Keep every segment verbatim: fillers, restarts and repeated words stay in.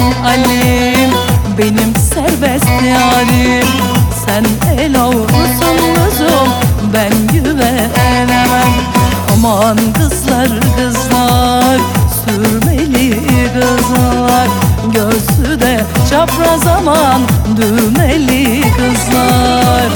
alim, benim serbest yarim. Sen el avlusun kızım, ben güvenemem. Aman kızlar kızlar, sürmeli kızlar, göğsü de çapraz aman düğmeli kızlar.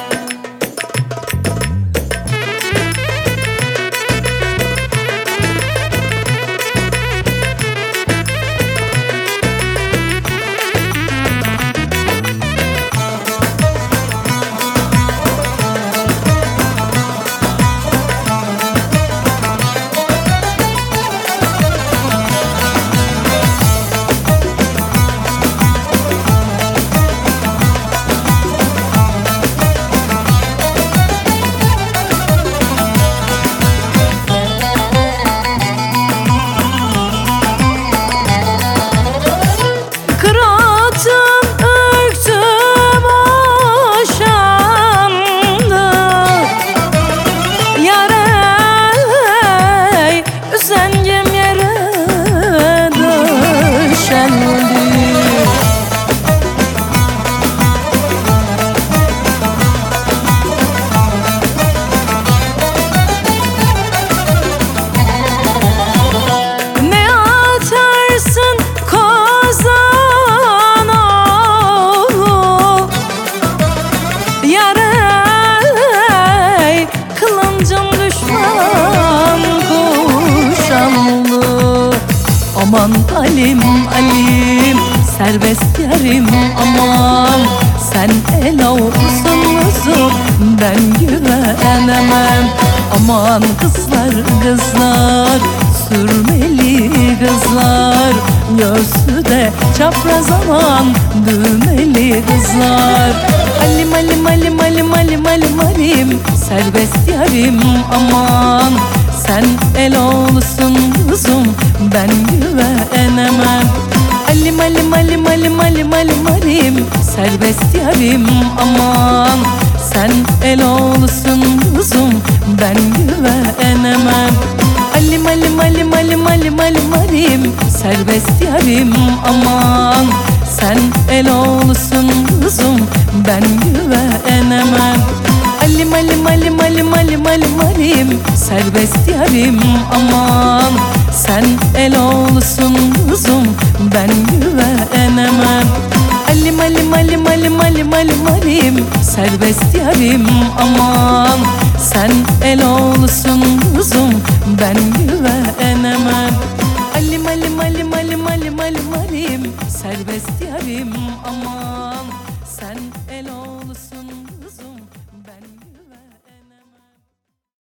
Aman alim alim, serbest yarim aman. Sen el avlusun kızım, ben güvenemem. Aman kızlar kızlar, sürmeli kızlar, göğsü de çapraz aman düğmeli kızlar. Alim alim alim alim alim alim alim, serbest yarim aman. Sen el avlusun kızım, ben güvenemem. Alim alim alim alim alim alim alim, serbest yarim aman. Sen el avlusun kızım, ben güvenemem. Alim alim alim alim alim alim alim, serbest yarim aman. Sen el avlusun kızım, ben güvenemem. Alim alim alim alim alim alim alim, serbest yarim aman. Sen el avlusun kızım, ben güvenemem. Alim alim alim alim alim alim alim, serbest yarim aman. Sen el avlusun kızım, ben güvenemem. Alim alim alim alim alim alim alim, serbest yarim aman. Sen el avlusun kızım.